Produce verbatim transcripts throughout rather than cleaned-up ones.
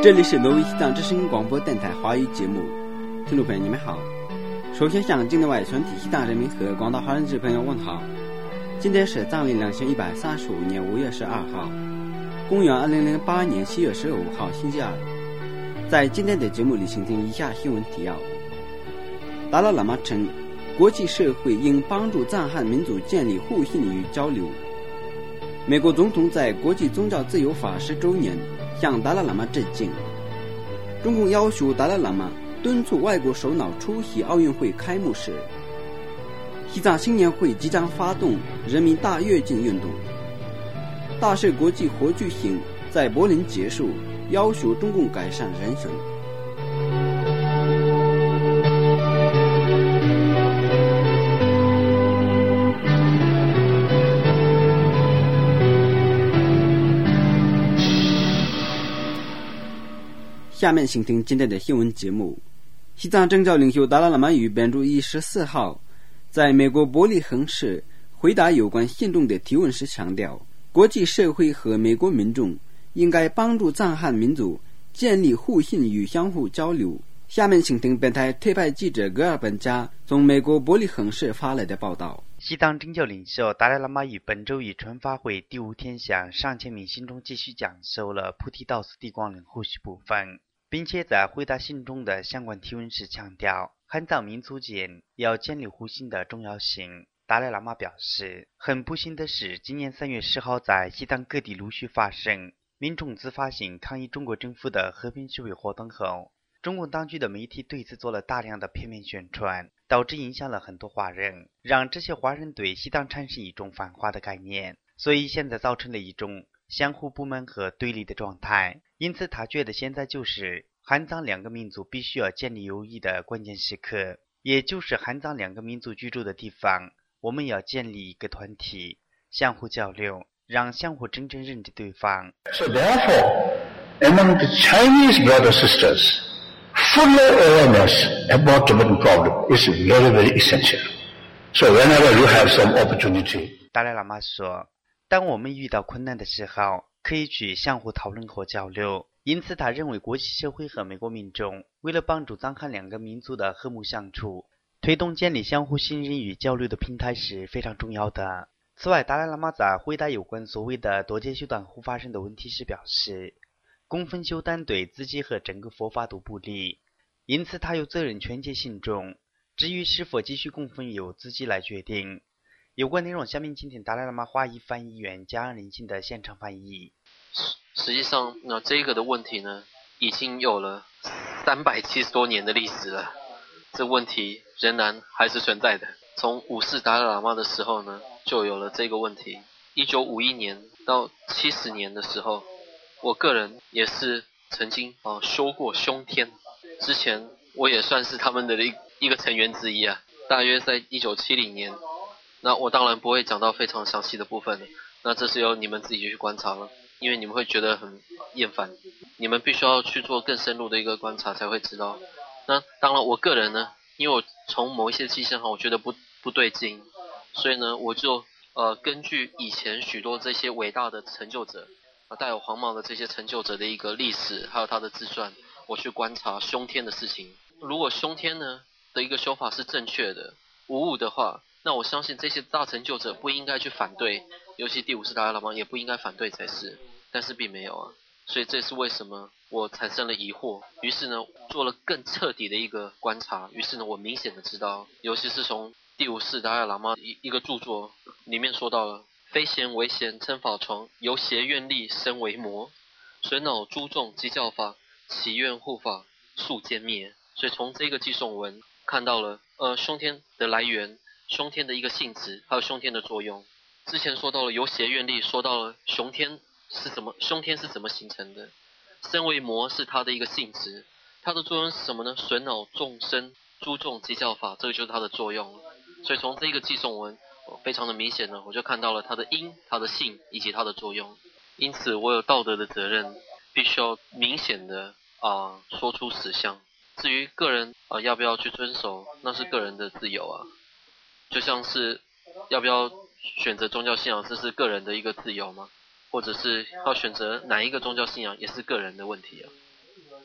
这里是挪威西藏之声广播电台华语节目，听众朋友你们好。首先向境内外全体西藏人民和广大华人之朋友问好。今天是藏历两千一百三十五年五月十二号，公元二零零八年七月十五号星期二。在今天的节目里，请听以下新闻提要。达赖喇嘛称，国际社会应帮助藏汉民族建立互信与交流。美国总统在国际宗教自由法十周年向达赖喇嘛致敬。中共要求达赖喇嘛敦促外国首脑出席奥运会开幕式。西藏青年会即将发动人民大跃进运动。大赦国际活巨星在柏林结束，要求中共改善人生。下面请听今天的新闻节目。西藏政教领袖达赖喇嘛于本周一十四号在美国伯利恒市回答有关信众的提问时强调，国际社会和美国民众应该帮助藏汉民族建立互信与相互交流。下面请听本台特派记者格尔本加从美国伯利恒市发来的报道。 西藏政教领袖达赖喇嘛于本周一传发会第五天向上千名信众继续讲授了菩提道次第光领后续部分，并且在回答信众的相关提问时强调汉藏民族间要建立互信的重要性。达赖喇嘛表示，很不幸的是，今年三月十号在西藏各地陆续发生民众自发性抗议中国政府的和平示威活动后，中共当局的媒体对此做了大量的片面宣传，导致影响了很多华人，让这些华人对西藏产生一种反华的概念，所以现在造成了一种相互不满和对立的状态。因此他觉得现在就是汉藏两个民族必须要建立友谊的关键时刻，也就是汉藏两个民族居住的地方，我们要建立一个团体，相互交流，让相互真正认识对方。 So therefore, among the Chinese brothers and sisters, fuller awareness about Tibetan problem is very, very essential. So whenever you have some opportunity. 达赖喇嘛说，当我们遇到困难的时候，可以去相互讨论和交流。因此他认为国际社会和美国民众为了帮助藏汉两个民族的和睦相处，推动建立相互信任与交流的平台是非常重要的。此外，达赖喇嘛在回答有关所谓的多阶修断后发生的问题时表示，公分修断对自己和整个佛法都不利，因此他有责任劝诫信众，至于是否继续公分由自己来决定。有关内容下面请听达赖喇嘛华裔翻译员加安林信的现场翻译。 实际上呢，这个的问题呢已经有了三百七十多年的历史了，这问题仍然还是存在的。从五世达赖喇嘛的时候呢就有了这个问题，一九五一年到七十年的时候，我个人也是曾经啊修过凶天，之前我也算是他们的一一个成员之一啊。大约在一九七零年，那我当然不会讲到非常详细的部分了，那这是由你们自己去观察了，因为你们会觉得很厌烦，你们必须要去做更深入的一个观察才会知道。那当然我个人呢，因为我从某一些迹象上我觉得不不对劲，所以呢我就呃根据以前许多这些伟大的成就者啊带有黄毛的这些成就者的一个历史还有他的自传，我去观察凶天的事情。如果凶天呢的一个修法是正确的无误的话，那我相信这些大成就者不应该去反对，尤其第五世达赖喇嘛也不应该反对才是，但是并没有啊。所以这是为什么我产生了疑惑，于是呢做了更彻底的一个观察，于是呢我明显的知道，尤其是从第五世达赖喇嘛一一个著作里面说到了，非贤为贤称法床，由邪愿力身为魔，损恼诸众即教法，祈愿护法速歼灭。所以从这个寄送文看到了呃凶天的来源，凶天的一个性质，还有凶天的作用。之前说到了由邪愿力，说到了凶天是怎么，凶天是怎么形成的，身为魔是它的一个性质，它的作用是什么呢？损恼众生诸众即教法，这个就是它的作用。所以从这个寄送文非常的明显呢，我就看到了它的因、它的性以及它的作用。因此我有道德的责任，必须要明显的啊、呃、说出实相。至于个人啊、呃、要不要去遵守，那是个人的自由啊，就像是要不要选择宗教信仰，这是个人的一个自由吗？或者是要选择哪一个宗教信仰，也是个人的问题啊。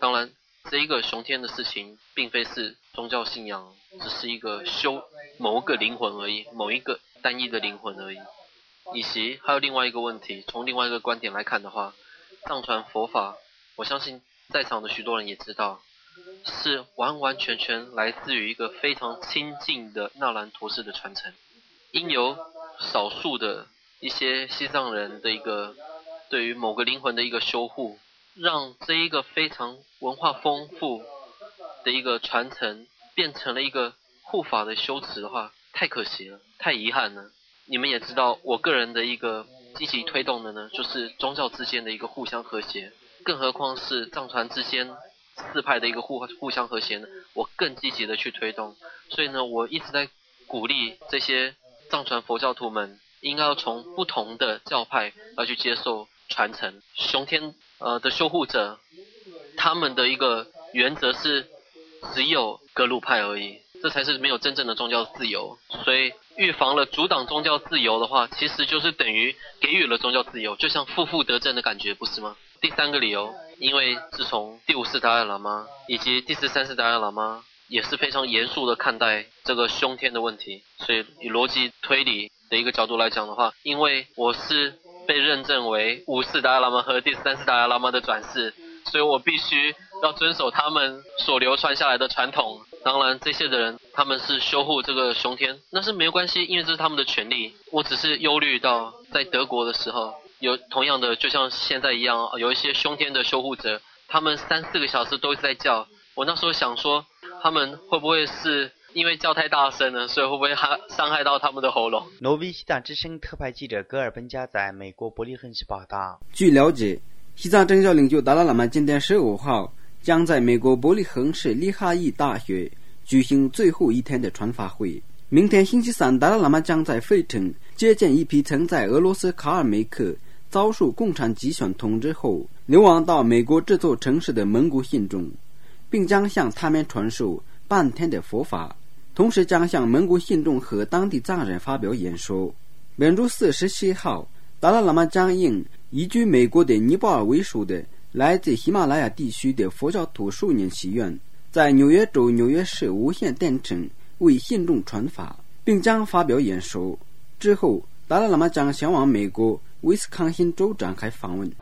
当然，这一个雄天的事情并非是宗教信仰，只是一个修某个灵魂而已，某一个单一的灵魂而已。以及还有另外一个问题，从另外一个观点来看的话，藏传佛法，我相信在场的许多人也知道，是完完全全来自于一个非常亲近的纳兰陀氏的传承，因由少数的一些西藏人的一个对于某个灵魂的一个修护，让这一个非常文化丰富的一个传承变成了一个护法的修持的话，太可惜了，太遗憾了。你们也知道，我个人的一个积极推动的呢，就是宗教之间的一个互相和谐，更何况是藏传之间四派的一个互互相和谐呢，我更积极的去推动。所以呢，我一直在鼓励这些藏传佛教徒们，应该要从不同的教派来去接受传承。雄天呃的修护者，他们的一个原则是只有格鲁派而已，这才是没有真正的宗教自由。所以预防了阻挡宗教自由的话，其实就是等于给予了宗教自由，就像负负得正的感觉，不是吗？第三个理由，因为自从第五世达赖喇嘛以及第十三世达赖喇嘛也是非常严肃的看待这个凶天的问题，所以以逻辑推理的一个角度来讲的话，因为我是被认证为五世达赖喇嘛和第十三世达赖喇嘛的转世，所以我必须要遵守他们所流传下来的传统。当然这些的人他们是修护这个凶天，那是没有关系，因为这是他们的权利。我只是忧虑到在德国的时候，有同样的就像现在一样，有一些凶天的修护者，他们三四个小时都在叫。我那时候想说，他们会不会是因为叫太大声了，所以会不会还伤害到他们的喉咙？ 挪威西藏之声特派记者戈尔本加在美国伯利恒市报道。 据了解，西藏政教领袖达赖喇嘛今天十五号将在美国伯利恒市利哈伊大学举行最后一天的传法会。明天星期三，达赖喇嘛将在费城接见一批曾在俄罗斯卡尔梅克遭受共产集权统治后流亡到美国这座城市的蒙古信众，并将向他们传授半天的佛法，同时将向蒙古信众和当地藏人发表演说。本周四十七号，达赖喇嘛将应移居美国的尼泊尔为首的来自喜马拉雅地区的佛教徒数年祈愿，在纽约州纽约市无线电城为信众传法，并将发表演说。之后，达赖喇嘛将前往美国威斯康辛州展开访问。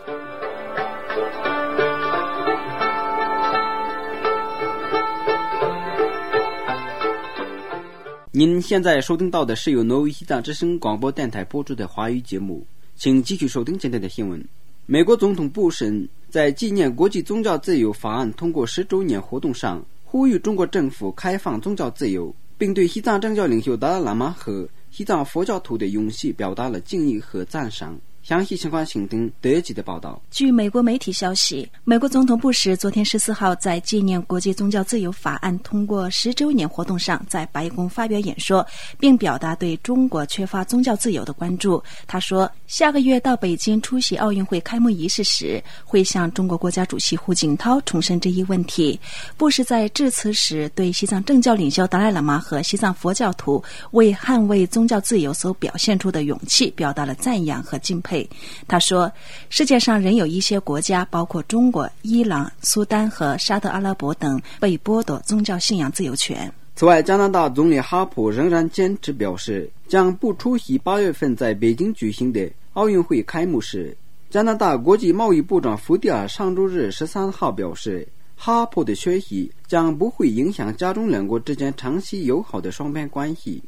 您现在收听到的是由挪威西藏之声广播电台播出的华语节目，请继续收听今天的新闻。美国总统布什在纪念国际宗教自由法案通过十周年活动上，呼吁中国政府开放宗教自由，并对西藏政教领袖达赖喇嘛和西藏佛教徒的勇气表达了敬意和赞赏。详细情况请听德籍的报道。 据美国媒体消息，美国总统布什昨天十四号在纪念国际宗教自由法案通过十周年活动上，在白宫发表演说，并表达对中国缺乏宗教自由的关注。他说，下个月到北京出席奥运会开幕仪式时，会向中国国家主席胡锦涛重申这一问题。布什在致辞时对西藏政教领袖达赖喇嘛和西藏佛教徒为捍卫宗教自由所表现出的勇气表达了赞扬和敬佩。他说，世界上仍有一些国家，包括中国、伊朗、苏丹和沙特阿拉伯等，被剥夺宗教信仰自由权。 此外，加拿大总理哈普仍然坚持表示将不出席八月份在北京举行的奥运会开幕式。加拿大国际贸易部长福蒂尔上周日十三号表示，哈普的缺席将不会影响加中两国之间长期友好的双边关系。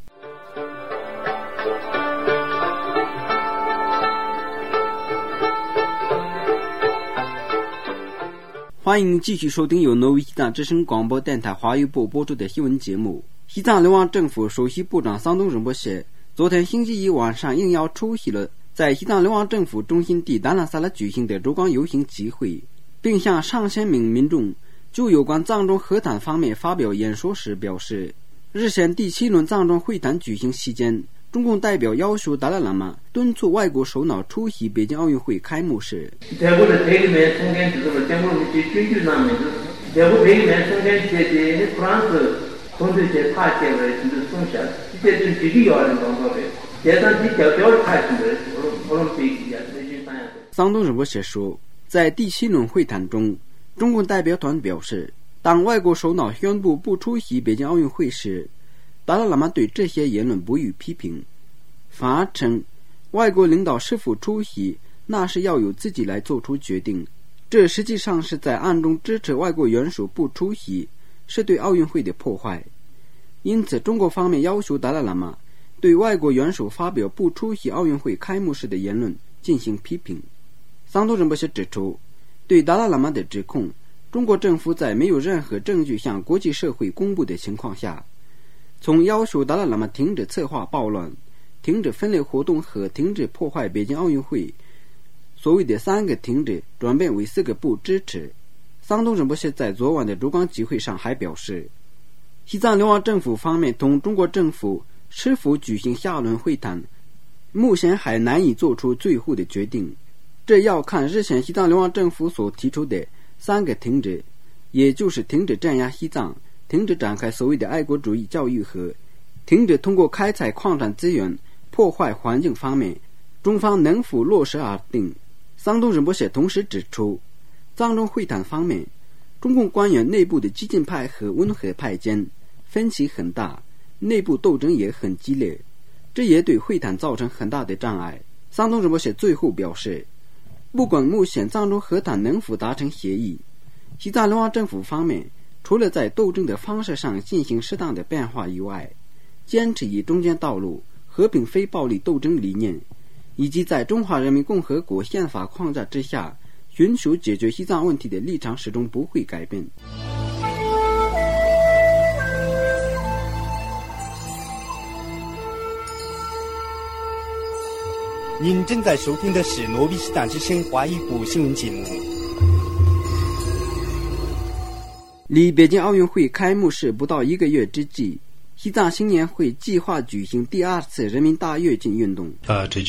欢迎继续收听由挪威西藏之声广播电台华语部播出的新闻节目。西藏流亡政府首席部长桑东仁波切昨天星期一晚上应邀出席了在西藏流亡政府中心地达兰萨拉举行的烛光游行集会，并向上千名民众就有关藏中和谈方面发表演说时表示，日前第七轮藏中会谈举行期间，中共代表要求达赖喇嘛敦促外国首脑出席北京奥运会开幕式。 대구的대리면 송견 지도를 대구로 준주 나면서 대구 대리면 송견 제제 프랑스 본들 제 파티를 준주 송샤 이제 좀 지기요 하는 방법에 대단 지켜별 파티를 올림픽이야 내진 상황。 桑东仁波切说，在第七轮会谈中， 中共代表团表示，当外国首脑宣布不出席北京奥运会时，达赖喇嘛对这些言论不予批评，反而称外国领导是否出席那是要由自己来做出决定，这实际上是在暗中支持外国元首不出席，是对奥运会的破坏。因此中国方面要求达赖喇嘛对外国元首发表不出席奥运会开幕式的言论进行批评。桑东仁波切指出，对达赖喇嘛的指控，中国政府在没有任何证据向国际社会公布的情况下，从要求达赖喇嘛停止策划暴乱、停止分裂活动和停止破坏北京奥运会，所谓的三个停止转变为四个不支持。桑东仁波切在昨晚的烛光集会上还表示，西藏流亡政府方面同中国政府是否举行下轮会谈，目前还难以做出最后的决定，这要看日前西藏流亡政府所提出的三个停止，也就是停止镇压西藏、停止展开所谓的爱国主义教育和停止通过开采矿产资源破坏环境方面，中方能否落实而定。桑东仁波切同时指出，藏中会谈方面，中共官员内部的激进派和温和派间分歧很大，内部斗争也很激烈，这也对会谈造成很大的障碍。桑东仁波切最后表示，不管目前藏中和谈能否达成协议，西藏流亡政府方面除了在斗争的方式上进行适当的变化以外，坚持以中间道路、和平非暴力斗争理念，以及在中华人民共和国宪法框架之下寻求解决西藏问题的立场始终不会改变。 您正在收听的是诺比西藏之声华语部新闻节目。 离北京奥运会开幕式不到一个月之际，西藏青年会计划举行第二次人民大跃进运动。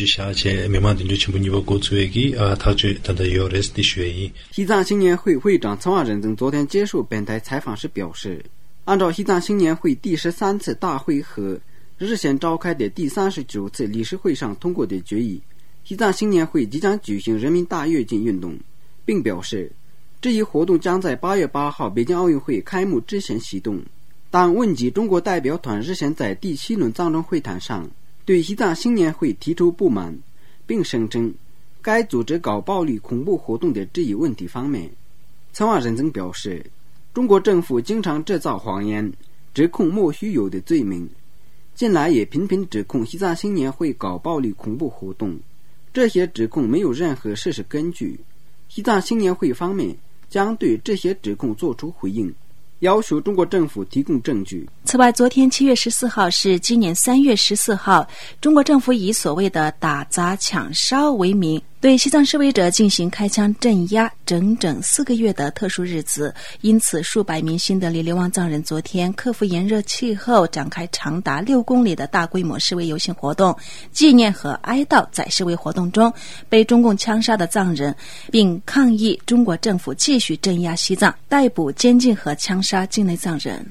西藏青年会会长岑瓦仁曾昨天接受本台采访时表示，按照西藏青年会第十三次大会和日前召开的第三十九次理事会上通过的决议，西藏青年会即将举行人民大跃进运动，并表示这一活动将在八月八号北京奥运会开幕之前启动。当问及中国代表团日前在第七轮藏中会谈上对西藏青年会提出不满，并声称该组织搞暴力恐怖活动的这一问题方面，岑瓦仁曾表示，中国政府经常制造谎言，指控莫须有的罪名，近来也频频指控西藏青年会搞暴力恐怖活动，这些指控没有任何事实根据。西藏青年会方面将对这些指控作出回应，要求中国政府提供证据。 此外，昨天七月十四号是今年三月十四号，中国政府以所谓的打砸抢烧为名，对西藏示威者进行开枪镇压整整四个月的特殊日子。因此，数百名新德里流亡藏人昨天克服炎热气候，展开长达六公里的大规模示威游行活动，纪念和哀悼在示威活动中被中共枪杀的藏人，并抗议中国政府继续镇压西藏，逮捕、监禁和枪杀境内藏人。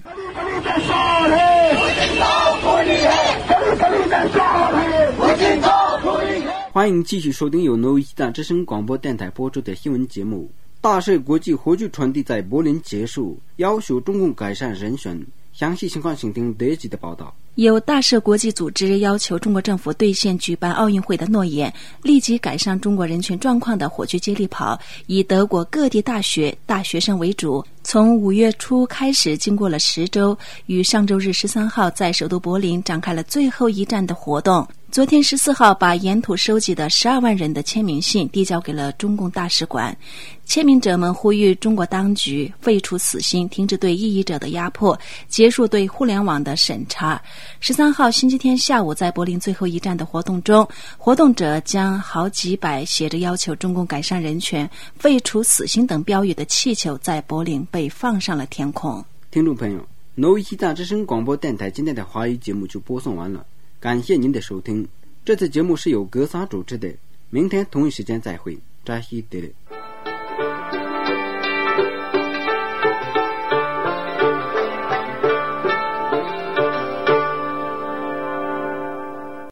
欢迎继续收听由挪威西藏之声广播电台播出的新闻节目。大赦国际活剧传递在柏林结束，要求中共改善人权。详细情况请听德籍的报道。 有大赦国际组织要求中国政府兑现举办奥运会的诺言，立即改善中国人权状况的火炬接力跑，以德国各地大学大学生为主，从五月初开始，经过了十周，于上周日十三号在首都柏林展开了最后一站的活动。昨天十四号把沿途收集的十二万人的签名信递交给了中共大使馆，签名者们呼吁中国当局废除死刑，停止对异议者的压迫，结束对互联网的审查。十三号星期天下午，在柏林最后一站的活动中，活动者将好几百写着要求中共改善人权、废除死刑等标语的气球在柏林被放上了天空。 听众朋友，挪威西藏之声广播电台今天的华语节目就播送完了，感谢您的收听。这次节目是由格萨主持的，明天同一时间再会，扎西德勒。